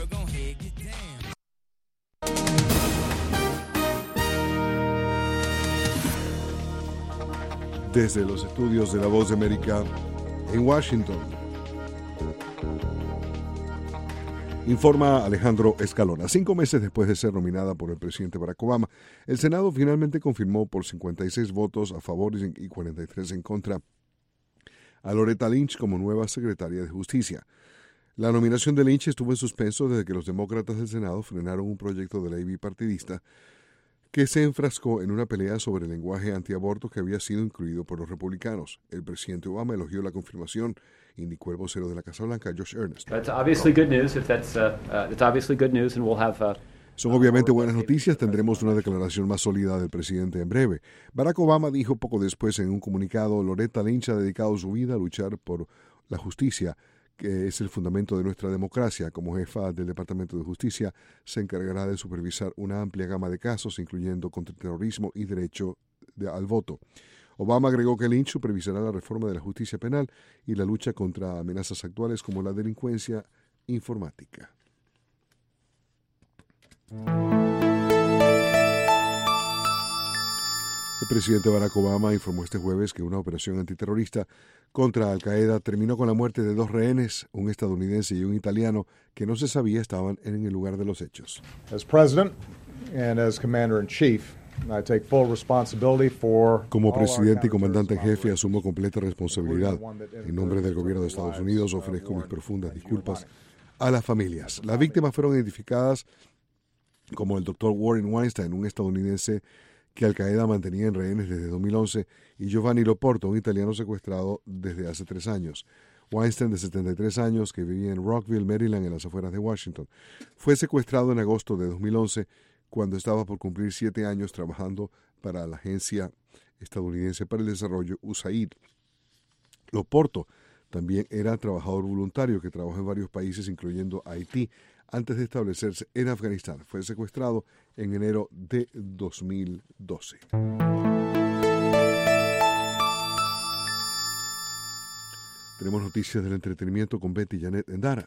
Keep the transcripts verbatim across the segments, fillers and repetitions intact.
girl, gon' head, get down. Desde los estudios de La Voz de América en Washington, informa Alejandro Escalona. Cinco meses después de ser nominada por el presidente Barack Obama, el Senado finalmente confirmó por cincuenta y seis votos a favor y cuarenta y tres en contra a Loretta Lynch como nueva secretaria de Justicia. La nominación de Lynch estuvo en suspenso desde que los demócratas del Senado frenaron un proyecto de ley bipartidista que se enfrascó en una pelea sobre el lenguaje antiaborto que había sido incluido por los republicanos. El presidente Obama elogió la confirmación, indicó el vocero de la Casa Blanca, Josh Earnest. That's obviously good news. If that's uh, uh, it's obviously good news, and we'll have. Uh, Son obviamente buenas noticias. Tendremos una declaración más sólida del presidente en breve. Barack Obama dijo poco después en un comunicado: Loretta Lynch ha dedicado su vida a luchar por la justicia, que es el fundamento de nuestra democracia. Como jefa del Departamento de Justicia, se encargará de supervisar una amplia gama de casos, incluyendo contraterrorismo y derecho de, al voto. Obama agregó que Lynch supervisará la reforma de la justicia penal y la lucha contra amenazas actuales como la delincuencia informática. El presidente Barack Obama informó este jueves que una operación antiterrorista contra Al-Qaeda terminó con la muerte de dos rehenes, un estadounidense y un italiano, que no se sabía estaban en el lugar de los hechos. As President and as Commander-in-Chief, I take full responsibility for Como presidente y comandante en jefe, asumo completa responsabilidad. En nombre del gobierno de Estados Unidos, ofrezco mis profundas disculpas a las familias. Las víctimas fueron identificadas como el doctor Warren Weinstein, un estadounidense que Al-Qaeda mantenía en rehenes desde dos mil once, y Giovanni Loporto, un italiano secuestrado desde hace tres años. Weinstein, de setenta y tres años, que vivía en Rockville, Maryland, en las afueras de Washington, fue secuestrado en agosto de dos mil once, cuando estaba por cumplir siete años trabajando para la Agencia Estadounidense para el Desarrollo, U S A I D. Loporto también era trabajador voluntario que trabajó en varios países, incluyendo Haití, antes de establecerse en Afganistán. Fue secuestrado en enero de dos mil doce. Tenemos noticias del entretenimiento con Betty Janet Endara.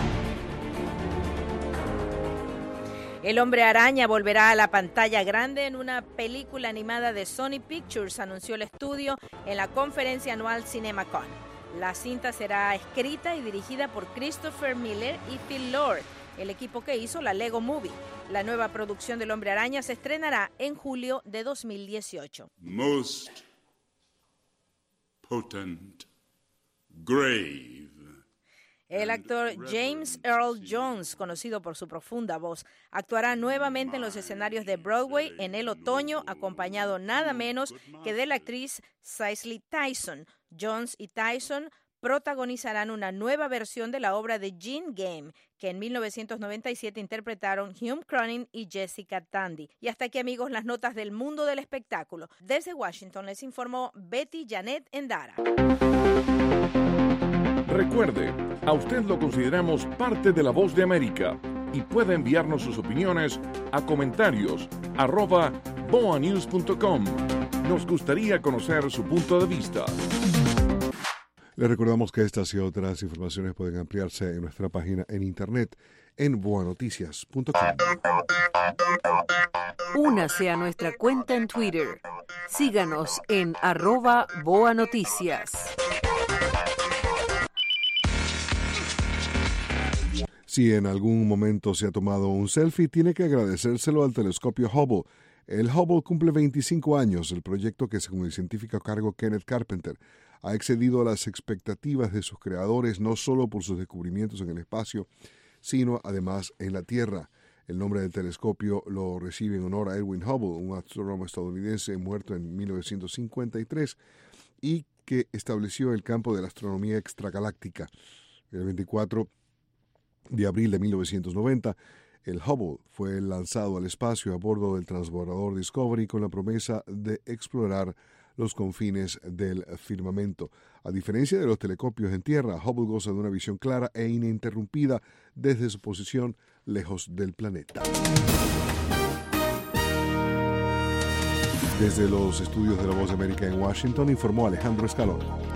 El Hombre Araña volverá a la pantalla grande en una película animada de Sony Pictures, anunció el estudio en la conferencia anual CinemaCon. La cinta será escrita y dirigida por Christopher Miller y Phil Lord, el equipo que hizo la Lego Movie. La nueva producción del Hombre Araña se estrenará en julio de dos mil dieciocho. Most potent, grave. El actor James Earl Jones, conocido por su profunda voz, actuará nuevamente en los escenarios de Broadway en el otoño, acompañado nada menos que de la actriz Cicely Tyson. Jones y Tyson protagonizarán una nueva versión de la obra de Jean Game, que en mil novecientos noventa y siete interpretaron Hume Cronyn y Jessica Tandy. Y hasta aquí, amigos, las notas del mundo del espectáculo. Desde Washington les informó Betty Janet Endara. Recuerde, a usted lo consideramos parte de La Voz de América y puede enviarnos sus opiniones a comentarios arroba boa news punto com. Nos gustaría conocer su punto de vista. Les recordamos que estas y otras informaciones pueden ampliarse en nuestra página en internet en boa noticias punto com. Únase a nuestra cuenta en Twitter. Síganos en arroba boa noticias. Si en algún momento se ha tomado un selfie, tiene que agradecérselo al telescopio Hubble. El Hubble cumple veinticinco años. El proyecto, que según el científico a cargo Kenneth Carpenter, ha excedido las expectativas de sus creadores, no solo por sus descubrimientos en el espacio, sino además en la Tierra. El nombre del telescopio lo recibe en honor a Edwin Hubble, un astrónomo estadounidense muerto en mil novecientos cincuenta y tres y que estableció el campo de la astronomía extragaláctica. El veinticuatro de abril de mil novecientos noventa, el Hubble fue lanzado al espacio a bordo del transbordador Discovery con la promesa de explorar los confines del firmamento. A diferencia de los telescopios en tierra, Hubble goza de una visión clara e ininterrumpida desde su posición lejos del planeta. Desde los estudios de La Voz de América en Washington, informó Alejandro Escalona.